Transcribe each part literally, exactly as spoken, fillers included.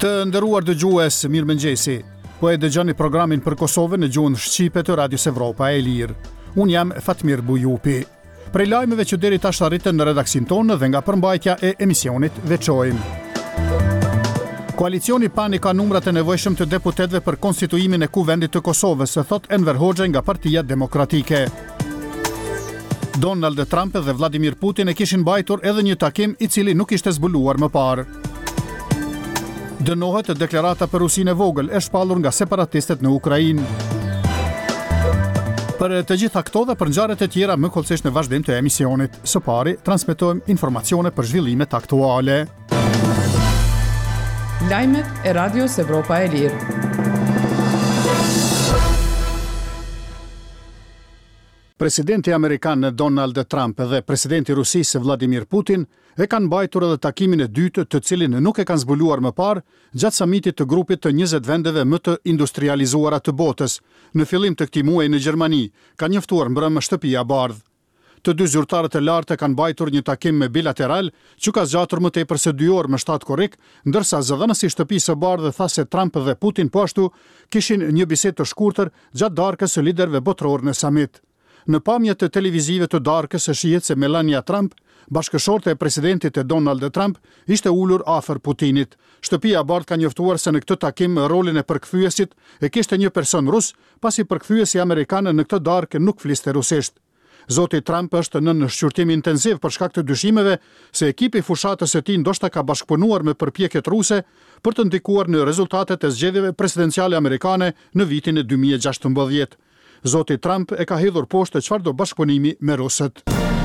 Të nderuar dëgjues, mirëmëngjesi. Po e dëgjoni programin për Kosovën në gjuhën shqipe të Radios Evropa e Lirë. Unë jam Fatmir Bujupi. Prej lajmeve që deri tash arritën në redaksin tonë dhe nga përmbajtja e emisionit veçojmë. Koalicioni PAN i ka numrat e nevojshëm të deputetëve për konstituimin e kuvendit të Kosovës, thot Enver Hoxha nga Partia Demokratike. Donald Trump dhe Vladimir Putin e kishin mbajtur edhe një takim i cili nuk ishte zbuluar më parë. Dënohet deklarata për Rusinë e vogël e shpallur nga separatistët në Ukrainë. Për të gjitha këto dhe për ngjarjet e tjera më kollësisht në vazhdim të emisionit. Së pari transmetojmë informacione për zhvillimet aktuale. Lajmet e Radios Evropa e Lirë. Presidenti Amerikan Donald Trump dhe presidenti Rusisë Vladimir Putin e kanë mbajtur edhe takimin e dytë të cilin nuk e kanë zbuluar më parë gjatë samitit të grupit të njëzet vendeve më të industrializuara të botës. Në fillim të këtij muaji në Gjermani ka njoftuar mbrëmë shtëpia bardhë. Të dy zyrtarët e lartë kanë mbajtur një takim bilateral që ka zgjatur më tepër se dy orë me shtat korrik, ndërsa zëdhënësi i shtëpisë së bardhë tha se Trump dhe Putin po ashtu kishin një bisedë të shkurtër gjatë darkës së liderëve botëror në samit. Në pamjet të televizive të darkës së shihet se Melania Trump, bashkëshorte e presidentit e Donald Trump, ishte ulur afër Putinit. Shtëpia e bardhë ka njoftuar se në këtë takim rolin e përkthyesit e kishte një person rus, pasi përkthyesi amerikan në këtë darkë nuk fliste rusisht. Zoti Trump është në shqyrtim intenziv për shkak të dyshimeve se ekipi i fushatës së tij ndoshta ka bashkëpunuar me përpjekjet ruse për të ndikuar në rezultatet e zgjedhjeve presidenciale amerikane në vitin e dy mijë e gjashtëmbëdhjetë. Zoti Trump e ka hedhur poshtë çfarëdo bashkëpunimi me rusët.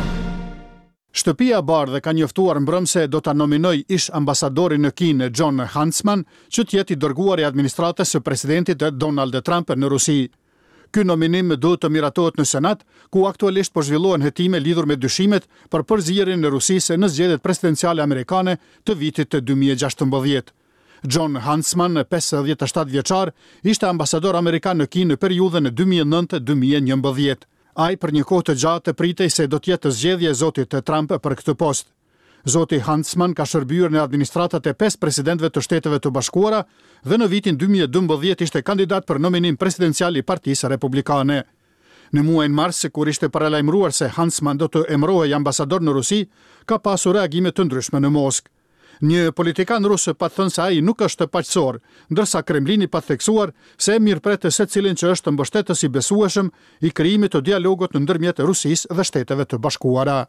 Shtëpia e bardhë ka njoftuar mbrëm se do ta nominoj ish ambasadorin në Kinë Jon Huntsman që të jetë i dërguar i administratës së presidentit Donald Trump në Rusi. Ky nominim duhet të miratohet në Senat, ku aktualisht po zhvillohen hetime lidhur me dyshimet për përzierjen e Rusisë në zgjedhjet presidenciale amerikane të vitit të dy mijë e gjashtëmbëdhjetë. John Huntsman, pesëdhjetë e shtatë vjeçar, ishte ambasador amerikan në Kinë në periudhën e dy mijë e nëntë deri dy mijë e njëmbëdhjetë. Ai për një kohë të gjatë pritej se do të jetë zgjedhje e zotit Trump për këtë post. Zoti Huntsman ka shërbyer në administratat e pesë presidentëve të Shteteve të Bashkuara dhe në vitin dy mijë e dymbëdhjetë ishte kandidat për nominim presidencial i Partisë Republikane. Në muajin mars, kur ishte paralajmëruar se Huntsman do të emërohej ambasador në Rusi, ka pasur reagime të ndryshme në Moskë. Një politikan rus pa thënë se ai nuk është paqësor, ndërsa Kremlini pa theksuar se e mirëpret secilin që është mbështetës i besueshëm i krijimit të dialogut ndërmjet Rusisë dhe Shteteve të Bashkuara.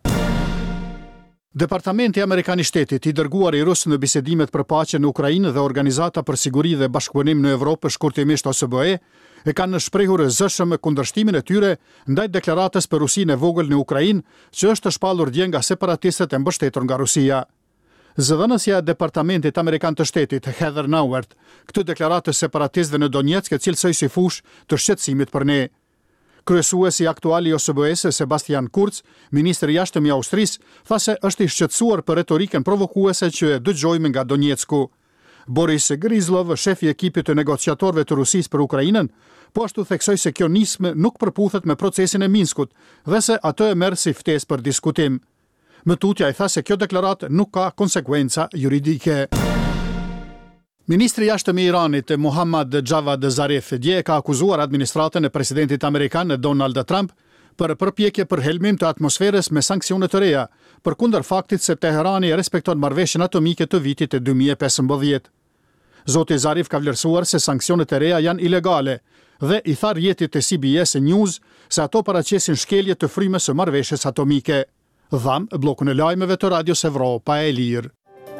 Departamenti Amerikan i Shtetit i dërguar i rus në bisedimet për paqe në Ukrainë dhe Organizata për Siguri dhe Bashkëpunim në Evropë, shkurtimisht O S B E, e kanë shprehur zëshëm kundërshtimin e tyre ndaj deklaratës për Rusinë e vogël në Ukrainë, që është shpallur dje nga separatistët e mbështetur nga Rusia. Zëdhënësja e Departamentit Amerikan të Shtetit, Heather Nauert, këtë deklaratë separatistëve në Donetsk e cilësoi si fushë të shqetësimit për ne. Kryesuesi aktual i O S B E-s, Sebastian Kurz, ministri i jashtëm i Austrisë, tha se është i shqetësuar për retorikën provokuese që e dëgjojmë nga Donetsku. Boris Grizlov, shefi i ekipit të negociatorëve të Rusisë për Ukrainën, po ashtu theksoi se kjo nismë nuk përputhet me procesin e Minskut dhe se ato e merr si ftesë për diskutim. Më tutja i tha se kjo deklaratë nuk ka konsekuenca juridike. Ministri i jashtëm i Iranit, Mohammad Javad Zarif, dje ka akuzuar administratën e presidentit amerikan Donald Trump për përpjekje për helmim të atmosferës me sanksione të reja, përkundër faktit se Teherani respekton marrëveshjen atomike të vitit e dy mijë e pesëmbëdhjetë. Zoti Zarif ka vlerësuar se sanksionet e reja janë ilegale dhe i tha rrjetit të C B S News se ato paraqesin shkelje të frymës së marrëveshjes atomike. Dham blokun e lajmeve të Radios Evropa e Lirë.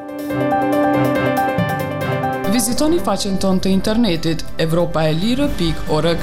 Vizitoni faqen tonë të internetit evropa e lirë pikë org.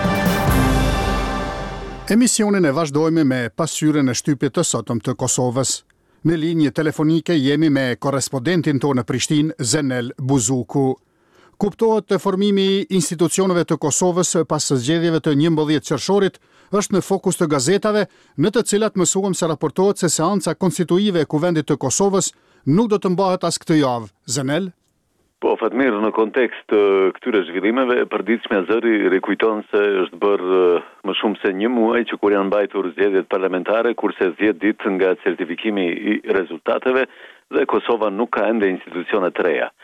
Emisionin e vazhdojmë me pasqyrën e shtypit të sotëm të Kosovës. Në linjë telefonike jemi me korrespondentin tonë në Prishtinë, Zenel Buzuku. Kuptohet të formimi i institucioneve të Kosovës pas zgjedhjeve të njëmbëdhjetë qershorit është në fokus të gazetave, në të cilat mësuam se raportohet se seanca konstituive e kuvendit të Kosovës nuk do të mbahet as këtë javë. Zenel? Po, Fatmir, në kontekst të këtyre zhvillimeve, përditshmja zëri rikujton se është bërë më shumë se një muaj që kur janë mbajtur zgjedhjet parlamentare, kurse dhjetë ditë nga certifikimi i rezultateve dhe Kosova nuk ka ende institucione të reja.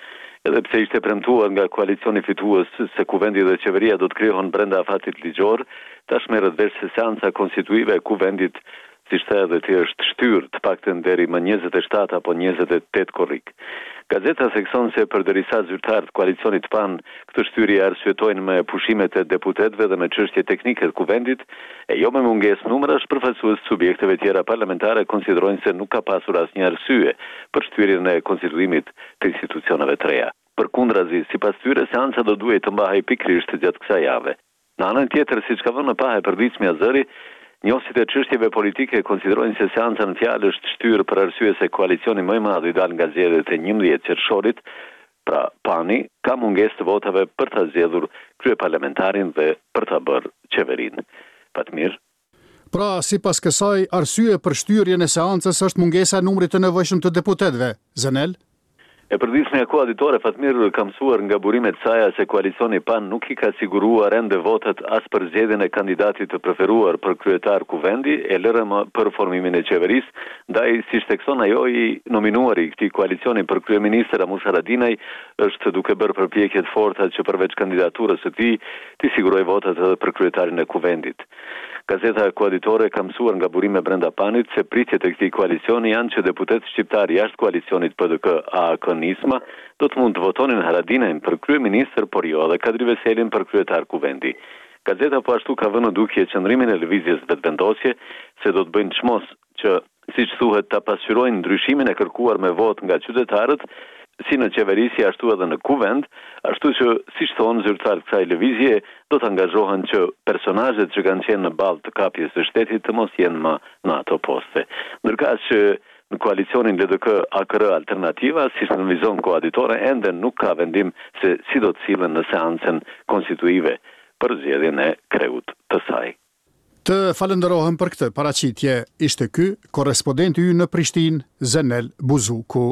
edhe pse ishte premtuar nga koalicioni fitues se kuvendi dhe qeveria do të krijohen brenda afatit ligjor, tash merret vesh se seanca konstituive e kuvendit, si shte edhe ti është shtyrë të paktën deri më njëzet e shtatë apo njëzet e tetë korrik. Gazeta thekson se përderisa zyrtarët koalicionit PAN këtë shtyrje arsyetojnë me pushimet e deputetëve dhe me çështje teknike të kuvendit, e jo me mungesë numrash, përfaqësues të subjekteve tjera parlamentare konsiderojnë se nuk ka pasur asnjë arsye për shtyrjen e konstituimit të institucioneve të reja. Përkundrazi, sipas tyre, seanca do duhej të mbahej pikërisht gjatë kësaj jave. Në anën tjetër, siç ka vënë në pahë përditshmja Zëri, njohësit e çështjeve politike konsiderojnë se seanca në fjalë është shtyrë për arsye se koalicioni më i madh i dal nga zgjedhjet e njëmbëdhjetë qershorit, pra PAN-i ka mungesë të votave për ta zgjedhur kryeparlamentarin dhe për ta bërë qeverinë. Fatmir. Pra, sipas kësaj, arsye për shtyrjen e seancës është mungesa e numrit të nevojshëm të deputetëve. Zenel? E përditshmja e koaditore Fatmir ka mësuar nga burimet saja se koalicioni PAN nuk i ka siguruar ende votat as për zgjedhjen e kandidatit të preferuar për kryetar kuvendi e L R M për formimin e qeverisë, ndaj siç thekson ajo i nominuari i këtij koalicioni për kryeministër Ramush Haradinaj është duke bërë përpjekje të forta që përveç kandidaturës së tij të sigurojë votat edhe për kryetarin e kuvendit. Gazeta koaditore ka mësuar nga burime brenda PAN-it se pritjet e këtij koalicioni janë që deputetë shqiptar jashtë koalicionit P D K A A K Nisma do të mund të votonin Haradinajn për kryeministër, por jo edhe Kadri Veselin për kryetar kuvendi. Gazeta po ashtu ka vënë në dukje qëndrimin e lëvizjes vetëvendosje se do të bëjnë çmos që, siç thuhet, ta pasqyrojnë ndryshimin e kërkuar me votë nga qytetarët, si në qeveri si ashtu edhe në kuvend, ashtu që, siç thonë zyrtarët kësaj lëvizje, do të angazhohen që personazhet që kanë qenë në balë të kapjes së shtetit të mos jenë më në ato poste. Ndërkaq që në koalicionin L D K A K R Alternativa, si në vizon koaditore, ende nuk ka vendim se si do të sillen në seancën konstituive për zgjedhjen e kreut të saj. Të falenderohem për këtë paraqitje. Ishte ky korrespondenti ynë në Prishtinë, Zenel Buzuku.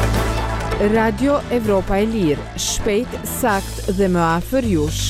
Radio Evropa e Lirë, shpejt, sakt dhe më afër jush.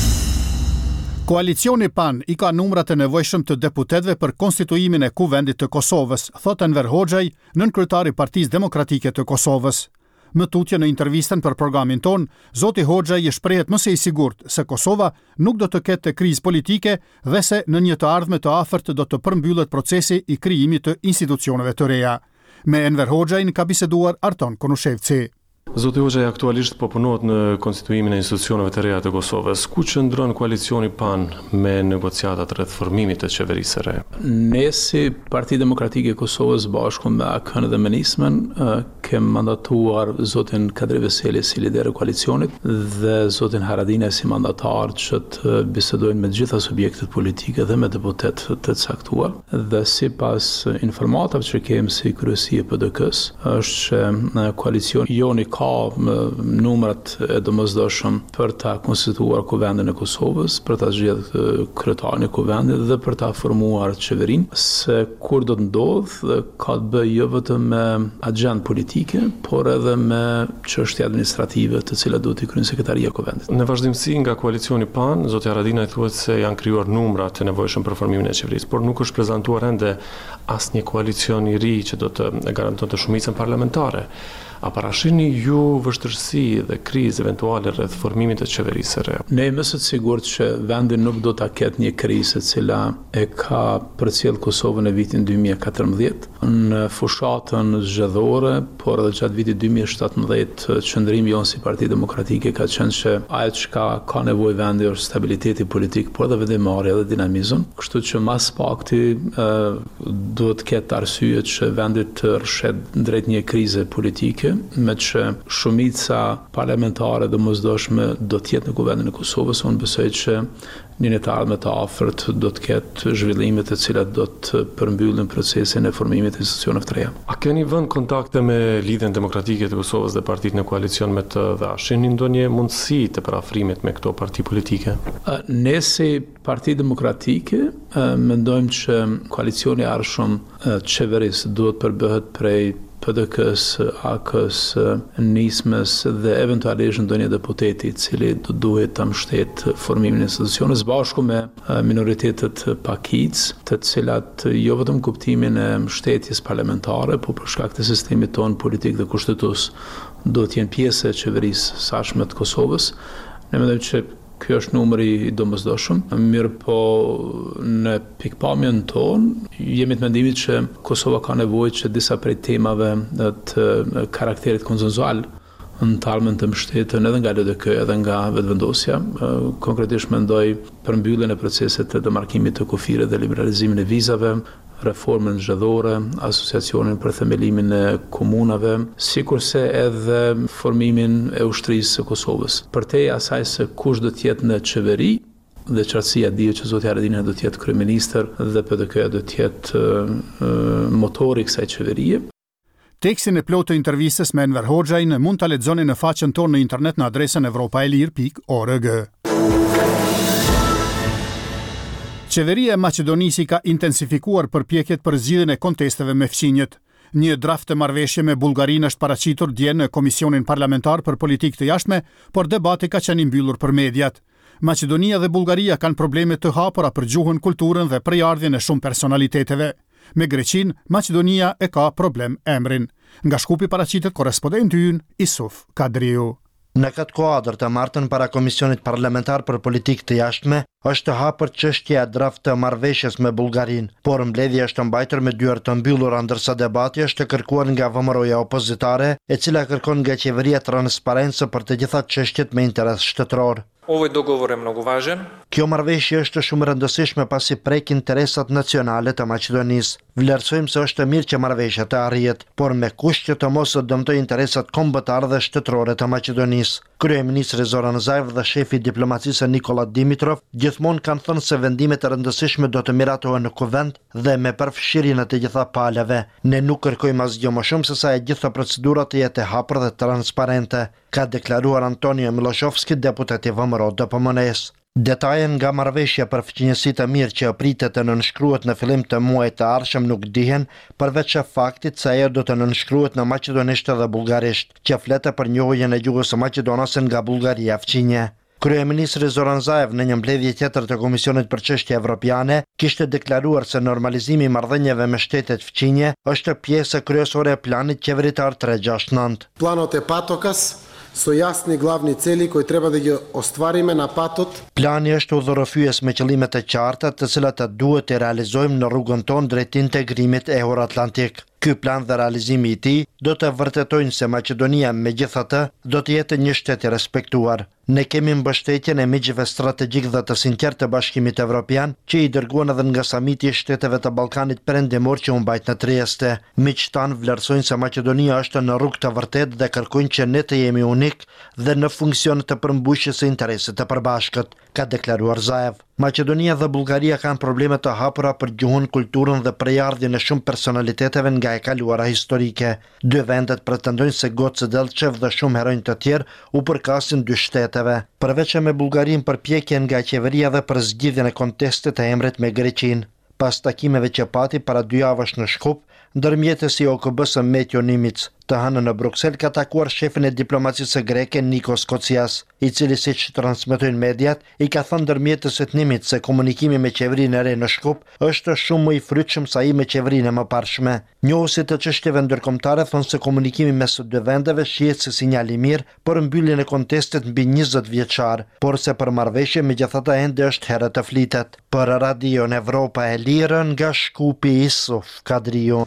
Koalicioni PAN i ka numrat e nevojshëm të deputetëve për konstituimin e kuvendit të Kosovës, thot Enver Hoxhaj, nënkryetari i Partisë Demokratike të Kosovës. Më tutje në intervistën për programin ton, zoti Hoxhaj shprehet më së i sigurt se Kosova nuk do të ketë krizë politike dhe se në një të ardhme të afërt do të përmbyllet procesi i krijimit të institucioneve të reja. Me Enver Hoxhajin ka biseduar Arton Konushevci. Zoti Hoxhaj aktualisht po punohet në konstituimin e institucioneve të reja të Kosovës. Ku qëndron koalicioni PAN me negociatat rreth formimit të qeverisë së re? Ne si Partia Demokratike e Kosovës bashkë me A K-n dhe me Nismën kemi mandatuar zotin Kadri Veseli si lider e koalicionit dhe zotin Haradinaj si mandatar që të bisedojnë me të gjitha subjektet politike dhe me deputet të caktuar. Dhe sipas informatave që kemi si kryesi e P D K-s është që koalicioni joni ka numrat e domosdoshëm për ta konstituuar kuvendin e Kosovës, për ta zgjedhur kryetarin e kuvendit dhe për ta formuar qeverinë, se kur do të ndodhë ka të bëjë jo vetëm me agjendë politike, por edhe me çështje administrative të cilat duhet i kryejë sekretaria e kuvendit. Në vazhdimsi nga koalicioni PAN, zoti Haradinaj thuhet se janë krijuar numra të nevojshëm për formimin e qeverisë, por nuk është prezantuar ende asnjë koalicion i ri që do të garantonte shumicën parlamentare. A parashini ju vështirësi dhe krizë eventuale rreth formimit të qeverisë së re? Ne jemi së sigurt që vendi nuk do ta ketë një krizë e cila e ka përcjell Kosovën në vitin dy mijë e katërmbëdhjetë në fushatën zgjedhore, por edhe gjatë vitit dy mijë e shtatëmbëdhjetë qëndrimi jonë si Parti Demokratike ka qenë që ajo çka ka nevojë vendi është stabiliteti politik, por edhe vendimarrja dhe dinamizëm. Kështu që mas pakti duhet të ketë arsye që vendi të rrshet drejt një krize politike, me që shumica parlamentare dhe mosdoshme do të jetë në kuvendin e Kosovës. Unë besoj që një një të ardhme të afërt do të ketë zhvillimet e cilat do të përmbyllin procesin e formimit të institucioneve të reja. A keni vënë kontakte me Lidhjen Demokratike të Kosovës dhe partitë në koalicion me të dhe a shihni ndonjë mundësi të parafrimit me këto parti politike? Ne si Parti Demokratike mendojmë që koalicioni i ardhshëm qeverisë duhet përbëhet prej P D K-s, A K-s, nismës dhe eventualisht ndonjë deputeti i cili do duhet ta mbështet formimin e institucioneve së bashku me minoritetet pakic, të cilat jo vetëm kuptimin e mbështetjes parlamentare, por për shkak të sistemit ton politik dhe kushtetues do të jenë pjesë e qeverisë së ardhshme të Kosovës. Ne mendojmë që ky është numri i domosdoshëm, mirë po në pikpamjen tonë jemi të mendimit që Kosova ka nevojë që disa prej temave të karakterit konsenzual në talmen të mbështeten edhe nga L D K edhe nga vetëvendosja. Konkretisht mendoj përmbylljen e procesit të demarkimit të kufire dhe liberalizimin e vizave, reformën zgjedhore, asociacionin për themelimin e komunave, sikurse edhe formimin e ushtrisë së Kosovës. Përtej asaj se kush do të jetë në qeveri, dhe qartësia dihet që zoti Haradinaj do të jetë kryeministër dhe P D K-ja do të jetë motori i kësaj qeverie. Tekstin e plotë të intervistës me Enver Hoxhajin mund ta lexoni në faqen tonë në internet në adresën evropaelir pikë org. Qeveria e Maqedonisë ka intensifikuar përpjekjet për zgjidhjen e kontesteve me fqinjet. Një draft të marrëveshje me Bullgarinë është paraqitur dje në Komisionin Parlamentar për Politikë të Jashtme, por debati ka qenë i mbyllur për mediat. Maqedonia dhe Bullgaria kanë probleme të hapura për gjuhën, kulturën dhe prejardhjen e shumë personaliteteve. Me Greqinë, Maqedonia e ka problem emrin. Nga Shkupi paraqitet korrespondenti ynë Isuf Kadriu. Në këtë kuadër të martën para Komisionit Parlamentar për Politikë të Jashtme, është hapur çështja e draft të marrëveshjes me Bullgarinë, por mbledhja është mbajtur me dyert të mbyllura ndërsa debati është kërkuar nga V M R-ja opozitare, e cila kërkon nga qeveria transparencë për të gjitha çështjet me interes shtetëror. Ovaj dogovor je mnogo važan. Kjo marrëveshje është shumë rëndësishme pasi prek interesat nacionale të Maqedonisë. Vlerësojmë se është mirë që marrëveshja të arrihet, por me kusht që të mos dëmtojë interesat kombëtar dhe shtetërore të Maqedonisë. Kryeministri Zoran Zaev dhe shefi i diplomacisë Nikola Dimitrov gjithmonë kanë thënë se vendimet e rëndësishme do të miratohen në kuvend dhe me përfshirjen e të gjitha palave. Ne nuk kërkojmë asgjë më shumë se sa e gjitha procedurat të jetë e hapur dhe transparente, ka deklaruar Antonio Miloshovski, deputeti V M R D P M N-s. Detaje nga marrëveshja për fqinjësi të mirë që pritet të nënshkruhet në fillim të muajit të ardhshëm nuk dihen, përveç faktit se ajo do të nënshkruhet në maqedonisht dhe bullgarisht, që flet për njohjen e gjuhës së maqedonase nga Bullgaria fqinje. Kryeministri Zoran Zaev në një mbledhje tjetër të Komisionit për Çështje Evropiane kishte deklaruar se normalizimi i marrëdhënieve me shtetet fqinje është pjesë kryesore e planit qeveritar tre gjashtë nëntë. Planot e Patokas su jasni glavni celi koji treba da ga ostvarime na patot. Plani është udhërrëfyes me qëllime të qarta, të cilat duhet të realizojmë në rrugën tonë drejt integrimit euroatlantik. Ky plan dhe realizimi i tij do të vërtetojnë se Maqedonia megjithatë do të jetë një shtet i respektuar. Ne kemi mbështetjen e miqve strategjik dhe të sinqertë të Bashkimit Evropian, që i dërguan edhe nga samiti i shteteve të Ballkanit Perëndimor që u mbajt në Trieste. Miqtë tanë vlerësojnë se Maqedonia është në rrugë të vërtetë dhe kërkojnë që ne të jemi unik dhe në funksion të përmbushjes së interesit të përbashkët, ka deklaruar Zaev. Maqedonia dhe Bullgaria kanë probleme të hapura për gjuhën, kulturën dhe prejardhjen e shumë personaliteteve nga e kaluara historike. Dy vendet pretendojnë se Goce Delchev dhe shumë heronj të tjerë u përkasin dy shteteve. Përveç me Bullgarinë përpjekjen nga qeveria dhe për zgjidhjen e kontestit të emrit me Greqinë. Pas takimeve që pati para dy javësh në Shkup, ndërmjetësi i O K B-s Metjo Nimic të hënë në Bruksel ka takuar shefin e diplomacisë greke Nikos Kocias, i cili siç transmetojnë mediat, i ka thënë ndërmjetësit Nimic se komunikimi me qeverinë e re në Shkup është shumë më i frytshëm se ai me qeverinë e mëparshme. Njohësit të çështjeve ndërkombëtare thonë se komunikimi mes së dy vendeve shihet si sinjal i mirë për mbylljen e kontestit mbi njëzet vjeçar, por se për marrëveshje megjithatë ende është herë të flitet. Për Radio Evropa e Lirë nga Shkupi, Isuf Kadriu.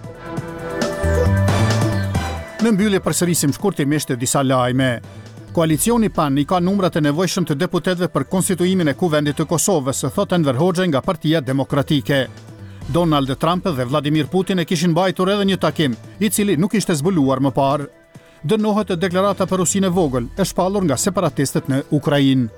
Në mbyllje përsërisim shkurtimisht disa lajme. Koalicioni P A N i ka numrat e nevojshëm të deputetëve për konstituimin e kuvendit të Kosovës, thot Enver Hoxha nga Partia Demokratike. Donald Trump dhe Vladimir Putin e kishin mbajtur edhe një takim, i cili nuk ishte zbuluar më parë. Dënohet deklarata për Rusinë e vogël, e shpallur nga separatistët në Ukrainë.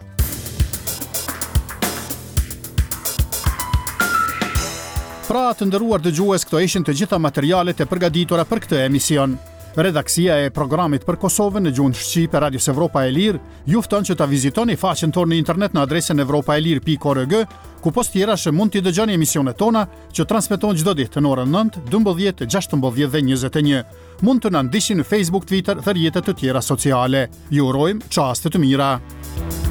Pra të nderuar dëgjues, këto ishin të gjitha materialet e përgatitura për këtë emision. Redaksia e programit për Kosovën në gjuhën shqipe Radios Evropa e Lirë ju fton që ta vizitoni faqen tonë në internet në adresën evropaelir pikë org ku post tjerash mund t'i dëgjoni emisionet tona që transmeton çdo ditë në orën nëntë, dymbëdhjetë, gjashtëmbëdhjetë dhe njëzet e një. Mund të na ndiqni në Facebook, Twitter dhe rrjetet të tjera sociale. Ju urojmë çaste të mira.